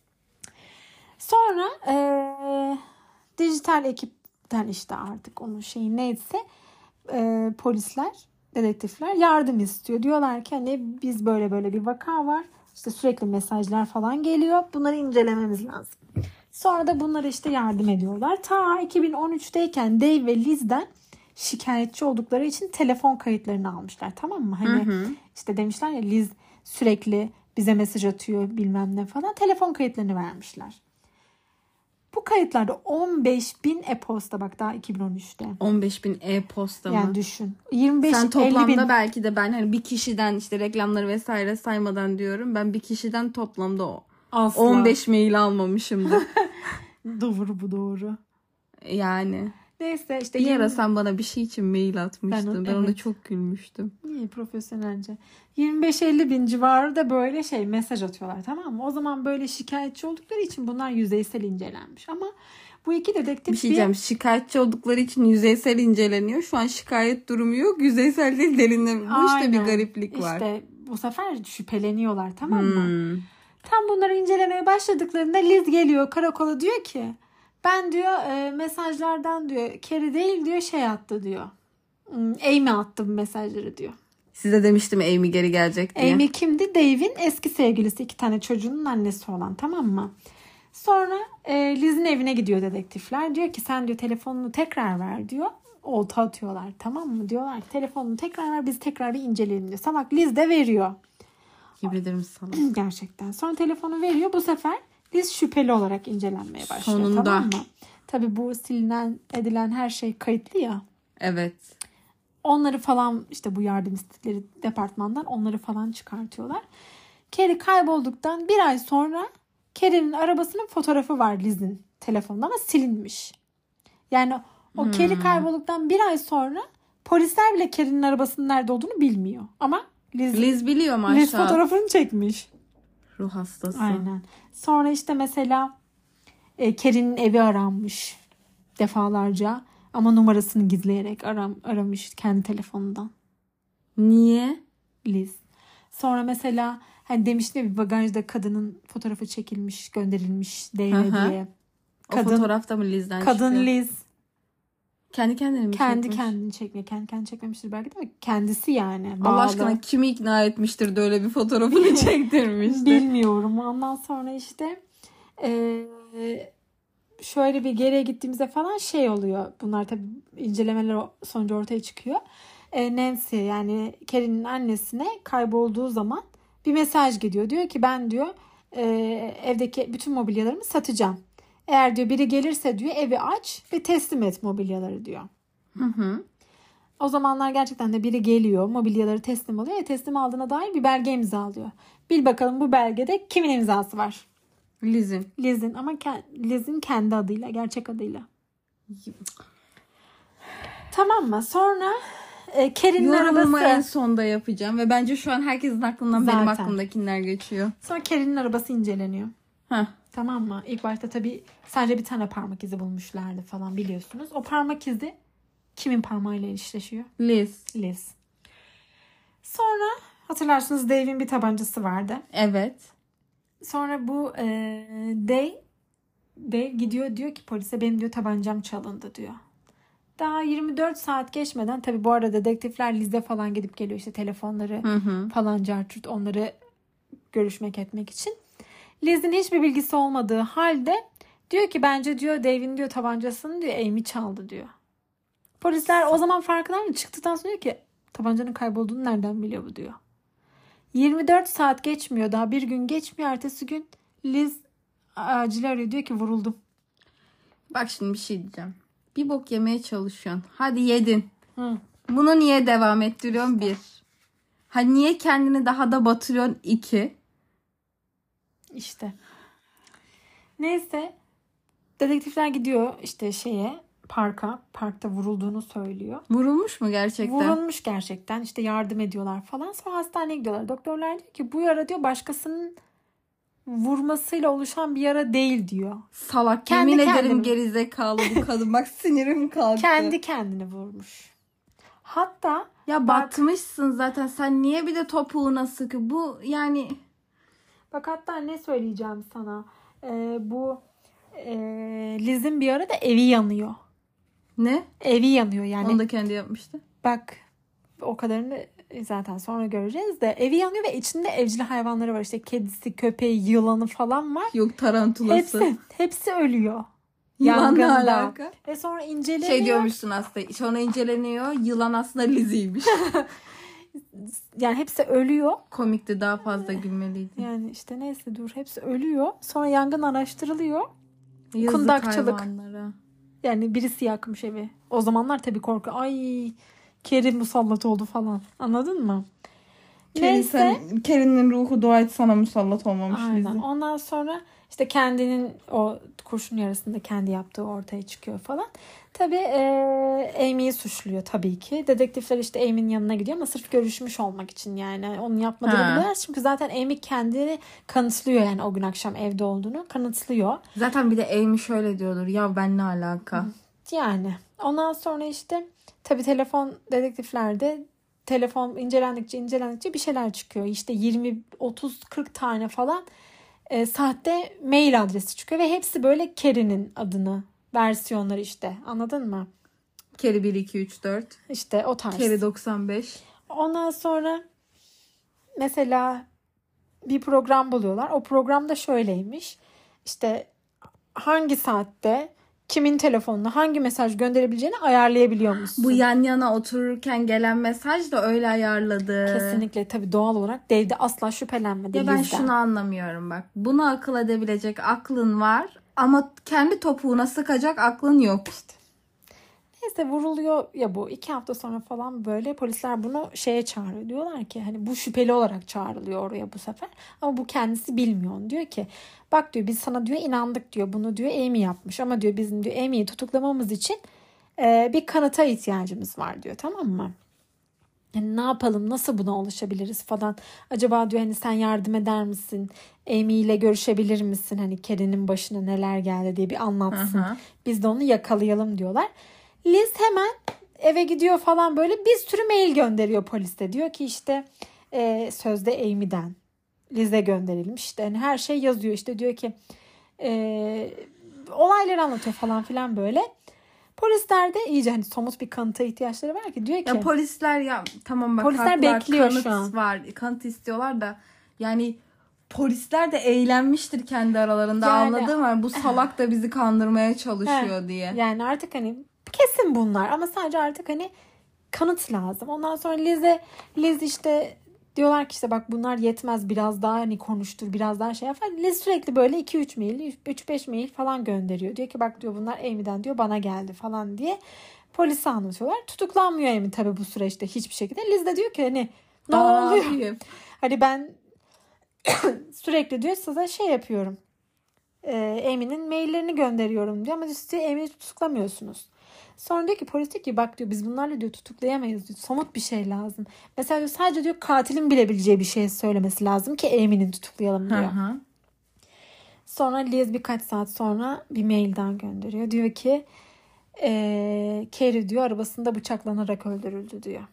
Sonra e, dijital ekipten işte artık onun şeyi neyse e, polisler, dedektifler yardım istiyor. Diyorlar ki hani biz böyle böyle bir vaka var. İşte sürekli mesajlar falan geliyor. Bunları incelememiz lazım. Sonra da bunlara işte yardım ediyorlar. Ta iki bin on üçteyken Dave ve Liz'den şikayetçi oldukları için telefon kayıtlarını almışlar, tamam mı? Hani Hı hı. işte demişler ya Liz sürekli bize mesaj atıyor bilmem ne falan. Telefon kayıtlarını vermişler. Bu kayıtlarda on beş bin e-posta, bak daha iki bin on üçte. on beş bin e-posta mı? Yani düşün. yirmi beş Sen elli toplamda bin. belki de ben hani bir kişiden işte reklamları vesaire saymadan diyorum. Ben bir kişiden toplamda o Asla. on beş mail almamışımdır. Doğru bu doğru. Yani. Neyse işte. Bir yirmi ara sen bana bir şey için mail atmıştın. Ben, Ben o- ona evet. çok gülmüştüm. İyi profesyonelce. yirmi beş elli bin civarı da böyle şey mesaj atıyorlar, tamam mı? O zaman böyle şikayetçi oldukları için bunlar yüzeysel incelenmiş. Ama bu iki dedektif Bir şey diyeceğim. Şikayetçi oldukları için yüzeysel inceleniyor. Şu an şikayet durumu yok. Yüzeysel değil, derinleme. Bu işte bir Aynen. gariplik var. İşte bu sefer şüpheleniyorlar, tamam mı? Hmm. Tam bunları incelemeye başladıklarında Liz geliyor karakola, diyor ki ben diyor e, mesajlardan diyor Carrie değil diyor şey attı diyor. Hmm, Amy attı bu mesajları diyor. Size demiştim Amy geri gelecek diye. Amy kimdi? Dave'in eski sevgilisi, iki tane çocuğunun annesi olan, tamam mı? Sonra e, Liz'in evine gidiyor dedektifler. Diyor ki sen diyor telefonunu tekrar ver diyor. Olta atıyorlar, tamam mı? Diyorlar ki telefonunu tekrar ver, biz tekrar bir inceleyelim diyor. Salak Liz de veriyor. Yemin ederim sana. Gerçekten. Sonra telefonu veriyor. Bu sefer Liz şüpheli olarak incelenmeye başlıyor. Sonunda. Tamam mı? Tabii bu silinen edilen her şey kayıtlı ya. Evet. Onları falan işte bu yardım istedikleri departmandan onları falan çıkartıyorlar. Carrie kaybolduktan bir ay sonra Carrie'nin arabasının fotoğrafı var Liz'in telefonunda ama silinmiş. Yani o Hmm. Carrie kaybolduktan bir ay sonra polisler bile Carrie'nin arabasının nerede olduğunu bilmiyor. Ama Liz, Liz biliyor maşallah. Liz fotoğrafını çekmiş. Ruh hastası. Aynen. Sonra işte mesela e, Carrie'nin evi aranmış defalarca ama numarasını gizleyerek aram, aramış kendi telefonundan Niye? Liz. Sonra mesela hani demişti ya bir bagajda kadının fotoğrafı çekilmiş gönderilmiş Hı hı. Dave'e diye. O Kadın, fotoğrafta mı Liz'den kadın çıkıyor? Liz. Kendi kendine mi Kendi çekmiş? kendini çekmiyor. Kendi kendini çekmemiştir belki de ama kendisi yani. Allah bağlı. aşkına kimi ikna etmiştir de öyle bir fotoğrafını çektirmiştir. Bilmiyorum. Ondan sonra işte e, şöyle bir geriye gittiğimizde falan şey oluyor. Bunlar tabii incelemeler sonucu ortaya çıkıyor. E, Nancy yani Carrie'nin annesine kaybolduğu zaman bir mesaj gidiyor. Diyor ki ben diyor e, evdeki bütün mobilyalarımı satacağım. Eğer diyor biri gelirse diyor evi aç ve teslim et mobilyaları diyor. Hı hı. O zamanlar gerçekten de biri geliyor, mobilyaları teslim alıyor ve teslim aldığına dair bir belge imzalıyor. Bil bakalım bu belgede kimin imzası var? Liz'in. Liz'in ama ke- Liz'in kendi adıyla, gerçek adıyla. Tamam mı? Sonra e, Carrie'nin Yorumumu arabası. en sonda yapacağım ve bence şu an herkesin aklından Zaten. benim aklımdakiler geçiyor. Sonra Carrie'nin arabası inceleniyor. Heh. Tamam mı? İlk başta tabii sadece bir tane parmak izi bulmuşlardı falan biliyorsunuz. O parmak izi kimin parmağıyla eşleşiyor? Liz. Liz. Sonra hatırlarsınız Dave'in bir tabancası vardı. Evet. Sonra bu e, Dave, Dave gidiyor diyor ki polise benim diyor tabancam çalındı diyor. Daha yirmi dört saat geçmeden tabii bu arada dedektifler Liz'e falan gidip geliyor işte telefonları Hı hı. falan cartürt onları görüşmek etmek için. Liz'in hiçbir bilgisi olmadığı halde diyor ki bence diyor Dave'in diyor tabancasını diyor Amy çaldı diyor. Polisler o zaman farkında mı? Çıktıktan sonra diyor ki tabancanın kaybolduğunu nereden biliyor bu diyor. yirmi dört saat geçmiyor daha bir gün geçmiyor. Ertesi gün Liz acil arıyor diyor ki vuruldum. Bak şimdi bir şey diyeceğim. Bir bok yemeye çalışıyorsun. Hadi yedin. Hı. Bunu niye devam ettiriyorsun? Bir. Ha niye kendini daha da batırıyorsun? İki. İşte. Neyse. Dedektifler gidiyor işte şeye parka. Parkta vurulduğunu söylüyor. Vurulmuş mu gerçekten? Vurulmuş gerçekten. İşte yardım ediyorlar falan. Sonra hastaneye gidiyorlar. Doktorlar diyor ki bu yara diyor başkasının vurmasıyla oluşan bir yara değil diyor. Salak. Kendi Yemin kendine. ederim gerizekalı bu kadın. Bak sinirim kalktı. Kendi kendine vurmuş. Hatta Ya bak, batmışsın zaten. Sen niye bir de topuğuna sıkı? Bu yani... bak hatta ne söyleyeceğim sana. Ee, bu e, Liz'in bir ara da evi yanıyor. Ne? Evi yanıyor yani. Onu da kendi yapmıştı. Bak o kadarını zaten sonra göreceğiz de evi yanıyor ve içinde evcil hayvanları var. İşte kedisi, köpeği, yılanı falan var. Yok tarantulası. Hepsi, hepsi ölüyor. Yılanla Yangında. alaka. Ve sonra inceleniyor. Şey diyormuşsun aslında. Sonra inceleniyor. Yılan aslında Lizzie'ymiş. Yani hepsi ölüyor. Komikti. Daha fazla gülmeliydi. Yani işte neyse dur hepsi ölüyor. Sonra yangın araştırılıyor. Yazık Kundakçılık. hayvanlara. Yani birisi yakmış evi. O zamanlar tabii korku. Ay Kerim musallat oldu falan. Anladın mı? Kerin, Neyse. sen, Kerin'in ruhu dua et sana musallat olmamış Aynen. Lizzie. Ondan sonra işte kendinin o kurşun yarasında kendi yaptığı ortaya çıkıyor falan. Tabii e, Amy'yi suçluyor tabii ki. Dedektifler işte Amy'nin yanına gidiyor ama sırf görüşmüş olmak için yani. Onun yapmadığını Ha. biliyorlar. Çünkü zaten Amy kendini kanıtlıyor yani o gün akşam evde olduğunu kanıtlıyor. Zaten bir de Amy şöyle diyordur. Ya ben ne alaka? Yani ondan sonra işte tabii telefon dedektiflerde telefon incelendikçe incelendikçe bir şeyler çıkıyor. İşte yirmi, otuz, kırk tane falan e, sahte mail adresi çıkıyor ve hepsi böyle Carrie'nin adını versiyonları işte. Anladın mı? Carrie bir, iki, üç, dört. İşte o tarz. Carrie doksan beş. Ondan sonra mesela bir program buluyorlar. O programda şöyleymiş. İşte hangi saatte kimin telefonuna hangi mesaj gönderebileceğini ayarlayabiliyor musun? Bu yan yana otururken gelen mesaj da öyle ayarladı. Kesinlikle tabii doğal olarak Dave'de asla şüphelenmedi. Ya ben Liz'den. şunu anlamıyorum bak. Bunu akıl edebilecek aklın var ama kendi topuğuna sıkacak aklın yok. İşte. Neyse vuruluyor ya bu. iki hafta sonra falan böyle polisler bunu şeye çağırıyor. Diyorlar ki hani bu şüpheli olarak çağrılıyor oraya bu sefer. Ama bu kendisi bilmiyor. Onu diyor ki bak diyor biz sana diyor inandık diyor. Bunu diyor Amy yapmış ama diyor bizim diyor Amy'yi tutuklamamız için e, bir kanıta ihtiyacımız var diyor, tamam mı? Yani ne yapalım, nasıl buna ulaşabiliriz falan. Acaba diyor hani sen yardım eder misin? Amy ile görüşebilir misin? Hani Carrie'nin başına neler geldi diye bir anlatsın. Aha. Biz de onu yakalayalım diyorlar. Liz hemen eve gidiyor falan böyle bir sürü mail gönderiyor poliste. Diyor ki işte e, sözde Amy'den Liz'e gönderelim. İşte hani her şey yazıyor. İşte diyor ki e, olayları anlatıyor falan filan böyle. Polisler de iyice hani somut bir kanıta ihtiyaçları var ki diyor ki. Ya polisler ya tamam bak Polisler haklılar, bekliyor kanıt şu an. var. Kanıt istiyorlar da yani polisler de eğlenmiştir kendi aralarında, Yani- anladın mı? Bu salak da bizi kandırmaya çalışıyor diye. Yani artık hani kesin bunlar ama sadece artık hani kanıt lazım. Ondan sonra Liz'e Liz işte diyorlar ki işte bak bunlar yetmez, biraz daha hani konuştur, biraz daha şey yap. Liz sürekli böyle iki üç mail, üç beş mail falan gönderiyor. Diyor ki bak diyor bunlar Amy'den diyor bana geldi falan diye polise anlatıyorlar. Tutuklanmıyor Amy tabii bu süreçte hiçbir şekilde. Liz de diyor ki hani ne Daha oluyor? iyi. Hani ben sürekli diyor size şey yapıyorum. E, Amy'nin maillerini gönderiyorum diyor ama siz diyor Amy'yi tutuklamıyorsunuz. Sonra diyor ki polis diyor ki bak diyor biz bunlarla diyor tutuklayamayız diyor. Somut bir şey lazım. Mesela diyor sadece diyor katilin bilebileceği bir şey söylemesi lazım ki Amy'nin tutuklayalım Hı diyor. hı. Sonra Liz birkaç saat sonra bir mailden gönderiyor. Diyor ki e, Carrie diyor arabasında bıçaklanarak öldürüldü diyor.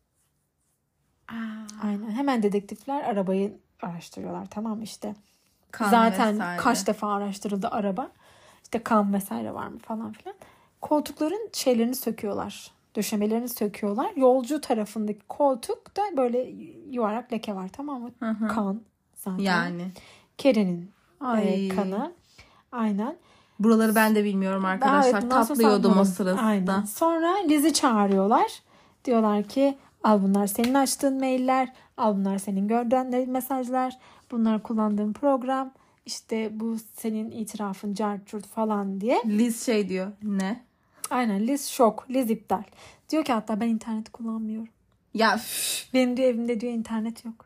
Aynen. Hemen dedektifler arabayı araştırıyorlar. Tamam işte. Kan Zaten vesaire. kaç defa araştırıldı araba. İşte kan vesaire var mı falan filan. Koltukların şeylerini söküyorlar. Döşemelerini söküyorlar. Yolcu tarafındaki koltukta böyle yuvarlak leke var, tamam mı? Hı hı. Kan zaten. Yani. Carrie'nin Ay. e, kanı. Aynen. Buraları ben de bilmiyorum arkadaşlar. Evet, bundan sonra Tatlıyordum o sanmadım. sırasında. Aynen. Sonra Liz'i çağırıyorlar. Diyorlar ki al bunlar senin açtığın mailler. Al bunlar senin gördüğün mesajlar. Bunlar kullandığın program. İşte bu senin itirafın carçurt falan diye. Liz şey diyor. Ne? Aynen Liz şok. Liz iptal. Diyor ki hatta ben internet kullanmıyorum. Ya üf. Benim diyor evimde diyor internet yok.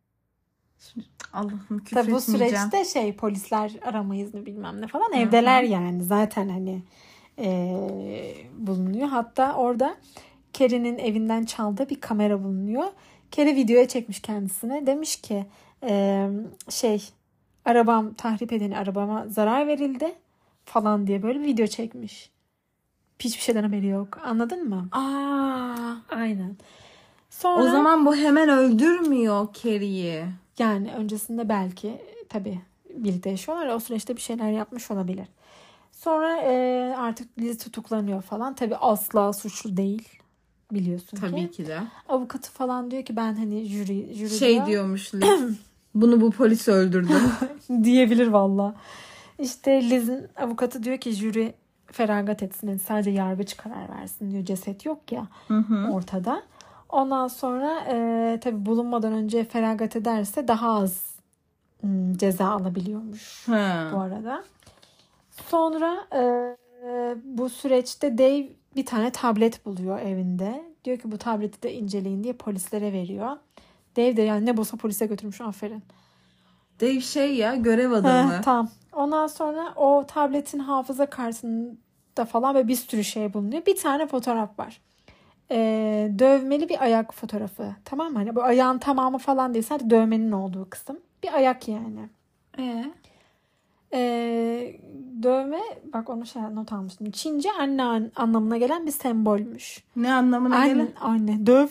Allah'ım Tabii bu küfretmeyeceğim. süreçte şey polisler arama izni bilmem ne falan evdeler yani zaten hani e, bulunuyor. Hatta orada Carrie'nin evinden çaldığı bir kamera bulunuyor. Carrie videoya çekmiş kendisine. Demiş ki e, şey arabam tahrip edeni arabama zarar verildi falan diye böyle bir video çekmiş. Hiçbir şeyden haberi yok. Anladın mı? Aa. Aynen. Sonra O zaman bu hemen öldürmüyor Carrie'yi. yani öncesinde belki tabii birlikte yaşıyorlar ya, o süreçte bir şeyler yapmış olabilir. Sonra e, artık Liz tutuklanıyor falan. Tabii asla suçlu değil. Biliyorsun Tabii ki. ki de. Avukatı falan diyor ki ben hani jüri, jüri Şey diyor. diyormuş Liz. Bunu bu polis öldürdü. Diyebilir valla. İşte Liz'in avukatı diyor ki jüri feragat etsin. Yani sadece yargıç karar versin diyor. Ceset yok ya Hı hı. ortada. Ondan sonra e, tabii bulunmadan önce feragat ederse daha az m, ceza alabiliyormuş Hı. bu arada. Sonra e, e, bu süreçte Dave bir tane tablet buluyor evinde. Diyor ki bu tableti de inceleyin diye polislere veriyor. Dave de yani ne bulsa polise götürmüş, aferin. Dave şey ya, görev adamı. Heh, tamam. Ondan sonra o tabletin hafıza kartında falan ve bir sürü şey bulunuyor. Bir tane fotoğraf var. Ee, dövmeli bir ayak fotoğrafı. Tamam mı? Hani bu ayağın tamamı falan değil. Sadece dövmenin olduğu kısım. Bir ayak yani. Ee? Ee, dövme bak onu şey not almıştım. Çince anne an- anlamına gelen bir sembolmüş. Ne anlamına Anne, gelen? anne döv.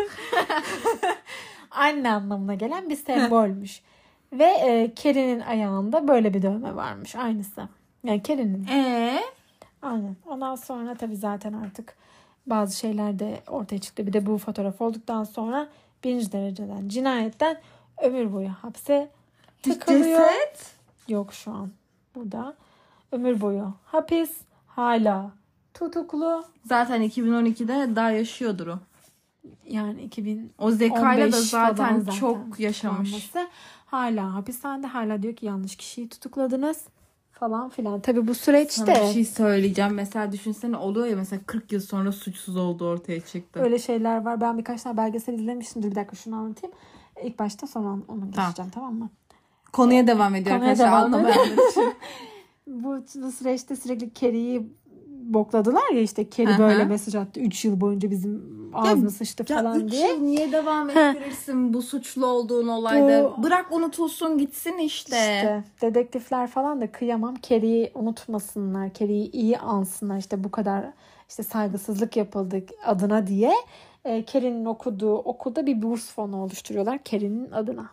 Anne anlamına gelen bir sembolmüş. Ve e, Carrie'nin ayağında böyle bir dövme varmış. Aynısı. Yani Carrie'nin. Ee? Aynen. Ondan sonra tabii zaten artık bazı şeyler de ortaya çıktı. Bir de bu fotoğraf olduktan sonra birinci dereceden cinayetten ömür boyu hapse tıkılıyor. Ceset? Yok şu an burada. Ömür boyu hapis, hala tutuklu. Zaten iki bin on ikide daha yaşıyordur o. Yani iki bin on beş O zekayla da zaten, falan zaten çok yaşamış. tutuklanması. Hala hapishanede, hala diyor ki yanlış kişiyi tutukladınız falan filan. Tabii bu süreçte Sana bir şey söyleyeceğim. Mesela düşünsene, oluyor ya mesela kırk yıl sonra suçsuz olduğu ortaya çıktı. öyle şeyler var. Ben birkaç tane belgesel izlemiştim. Dur bir dakika şunu anlatayım. İlk başta sonra onu Tamam. geçeceğim, tamam mı? Konuya devam ediyor Konuya arkadaşlar. devam Anlamayanlar için. Bu, bu süreçte sürekli Carrie'yi bokladılar ya, işte Carrie Aha. böyle mesaj attı. üç yıl boyunca bizim ağzına sıçtı falan üç diye. yıl niye devam ettirirsin bu suçlu olduğun olayda? Bu- Bırak unutulsun gitsin işte. İşte dedektifler falan da kıyamam. Carrie'yi unutmasınlar. Carrie'yi iyi ansınlar. İşte bu kadar işte saygısızlık yapıldı adına diye. E, Carrie'nin okuduğu okulda bir burs fonu oluşturuyorlar Carrie'nin adına.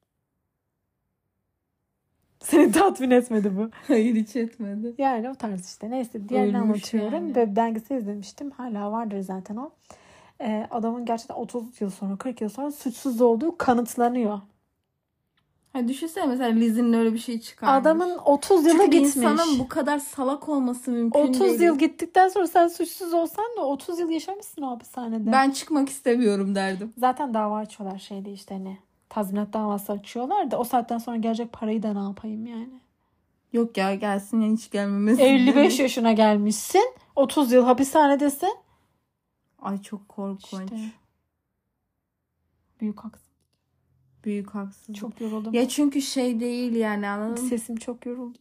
Seni tatmin etmedi bu. Hayır, hiç etmedi. Yani o tarz işte. Neyse diğerini Ölmüş anlatıyorum. yani. Ve belgesel izlemiştim. Hala vardır zaten o. E, adamın gerçekten otuz yıl sonra, kırk yıl sonra suçsuz olduğu kanıtlanıyor. Ha, düşünsene mesela Liz'in öyle bir şey çıkarmış. Adamın otuz yılı Çünkü gitmiş. bir insanın bu kadar salak olması mümkün değil. otuz yıl gittikten sonra sen suçsuz olsan da otuz yıl yaşamışsın o hapishanede. Ben çıkmak istemiyorum derdim. Zaten dava açıyorlar şeyde işte hani. Tazminat davası açıyorlar da o saatten sonra gelecek parayı da ne yapayım yani. Yok ya gelsin ya hiç gelmemesi. elli beş yaşına gelmişsin. otuz yıl hapishanedesin. Ay çok korkunç. İşte. Büyük haksızlık. Büyük haksızlık. Çok yoruldum. Ya çünkü şey değil yani anladın mı? Sesim çok yoruldu.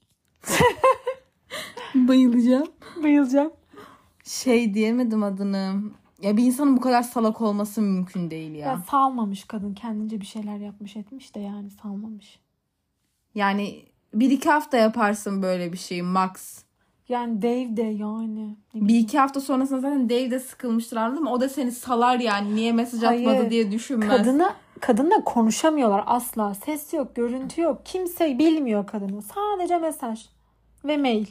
Bayılacağım. Bayılacağım. Şey diyemedim adını. Ya bir insanın bu kadar salak olması mümkün değil ya. Ya salmamış kadın. Kendince bir şeyler yapmış etmiş de yani salmamış. Yani bir iki hafta yaparsın böyle bir şeyi max. Yani Dave de yani. Bir iki hafta sonrasında zaten Dave de sıkılmıştır anladın mı? O da seni salar yani niye mesaj atmadı Hayır, diye düşünmez. Kadını, kadınla konuşamıyorlar asla. Ses yok, görüntü yok. Kimse bilmiyor kadını. Sadece mesaj ve mail.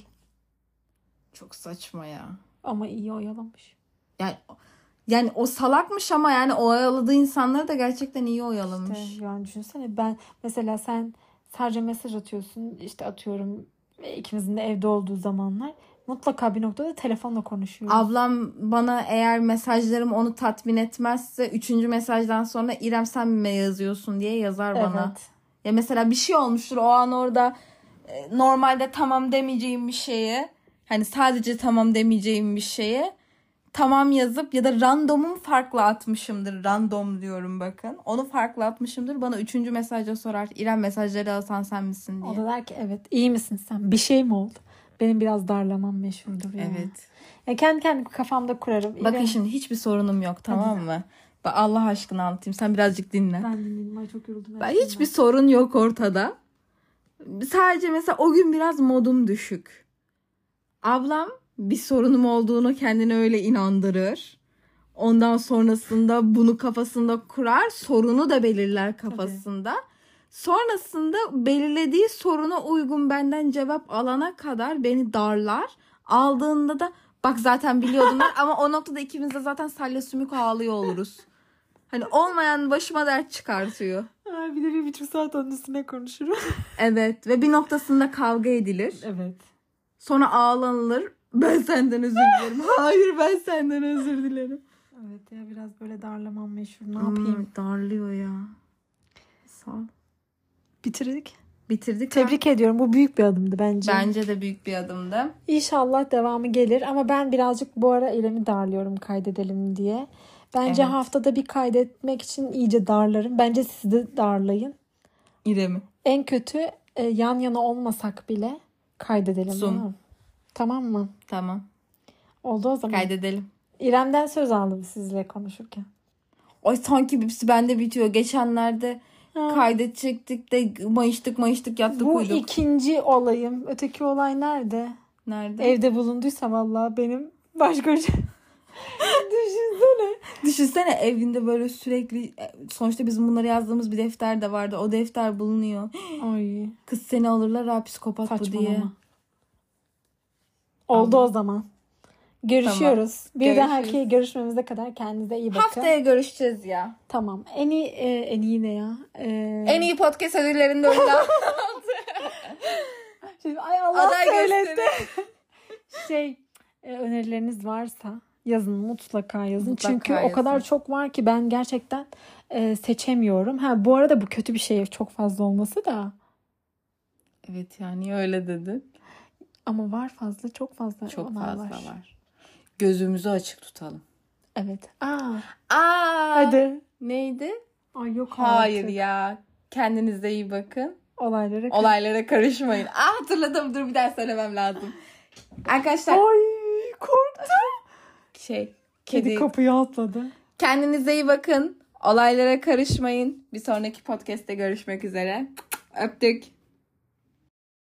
Çok saçma ya. Ama iyi oyalamış. Yani yani o salakmış ama yani oyaladığı insanları da gerçekten iyi oyalamış. İşte yani düşünsene ben mesela sen sadece mesaj atıyorsun. İşte atıyorum ikimizin de evde olduğu zamanlar. Mutlaka bir noktada telefonla konuşuyoruz. Ablam bana eğer mesajlarım onu tatmin etmezse üçüncü mesajdan sonra İrem sen mi yazıyorsun diye yazar bana. Evet. Ya mesela bir şey olmuştur o an orada normalde tamam demeyeceğim bir şeye hani sadece tamam demeyeceğim bir şeye tamam yazıp ya da randomun farklı atmışımdır. Random diyorum bakın. Onu farklı atmışımdır. Bana üçüncü mesajda sorar. İrem mesajları atan sen misin diye. O da der ki evet iyi misin sen? Bir şey mi oldu? Benim biraz darlamam meşhurdur ya. Evet. Ya kendi kendi kafamda kurarım. Bakın İrem... şimdi hiçbir sorunum yok tamam mı? Bak Allah aşkına anlatayım. Sen birazcık dinle. Ben dinledim. Ay çok yoruldum. Ben hiçbir sorun yok ortada. Sadece mesela o gün biraz modum düşük. Ablam bir sorunum olduğunu kendine öyle inandırır. Ondan sonrasında bunu kafasında kurar. Sorunu da belirler kafasında. Tabii. Sonrasında belirlediği soruna uygun benden cevap alana kadar beni darlar. Aldığında da bak zaten biliyordum ama o noktada ikimiz de zaten salya sümük ağlıyor oluruz. Hani olmayan başıma dert çıkartıyor. Ay, bir de bir buçuk saat onun üstüne konuşurum. Evet ve bir noktasında kavga edilir. Evet. Sonra ağlanılır. Ben senden özür dilerim. Hayır ben senden özür dilerim. Evet ya biraz böyle darlamam meşhur. Ne yapayım? Hmm, darlıyor ya. Sağ ol. Bitirdik. Bitirdik. Tebrik ha. ediyorum. Bu büyük bir adımdı bence. Bence de büyük bir adımdı. İnşallah devamı gelir ama ben birazcık bu ara İrem'i darlıyorum kaydedelim diye. Bence evet. Haftada bir kaydetmek için iyice darlarım. Bence siz de darlayın. İrem'i. En kötü e, yan yana olmasak bile kaydedelim. Zoom. Tamam. Tamam mı? Tamam. Oldu o zaman. Kaydedelim. İrem'den söz aldım sizle konuşurken. Ay sanki hepsi bende bitiyor. Geçenlerde ha. kaydedecektik de mayıştık mayıştık yattık Bu uyuduk. Bu ikinci olayım. Öteki olay nerede? Nerede? Evde bulunduysa vallahi benim başka şey. Düşünsene. Düşünsene evinde böyle sürekli sonuçta bizim bunları yazdığımız bir defter de vardı. O defter bulunuyor. Ay. Kız seni alırlar ha psikopat Saçmalama. Bu diye. Oldu Ama. O zaman. Görüşüyoruz. Tamam. Bir dahaki görüşmemize kadar kendinize iyi bakın. Haftaya görüşeceğiz ya. Tamam. En iyi e, en iyi ne ya? E... En iyi podcast ödüllerinde ödül aldı. Ay Allah söyletti. şey e, önerileriniz varsa yazın mutlaka yazın. Mutlaka Çünkü yazın. O kadar çok var ki ben gerçekten e, seçemiyorum. Ha bu arada bu kötü bir şey çok fazla olması da. Evet yani öyle dedin. Ama var fazla çok fazla. Çok fazla var. var. Gözümüzü açık tutalım. Evet. Aa. Aa. Hadi. Neydi? Ay yok Hayır artık. ya. Kendinize iyi bakın. Olaylara, Olaylara karışmayın. Aa hatırladım. Dur bir daha söylemem lazım. Arkadaşlar. Ay korktum. Şey. Kedi, kedi kapıyı atladı. Kendinize iyi bakın. Olaylara karışmayın. Bir sonraki podcast'te görüşmek üzere. Öptük.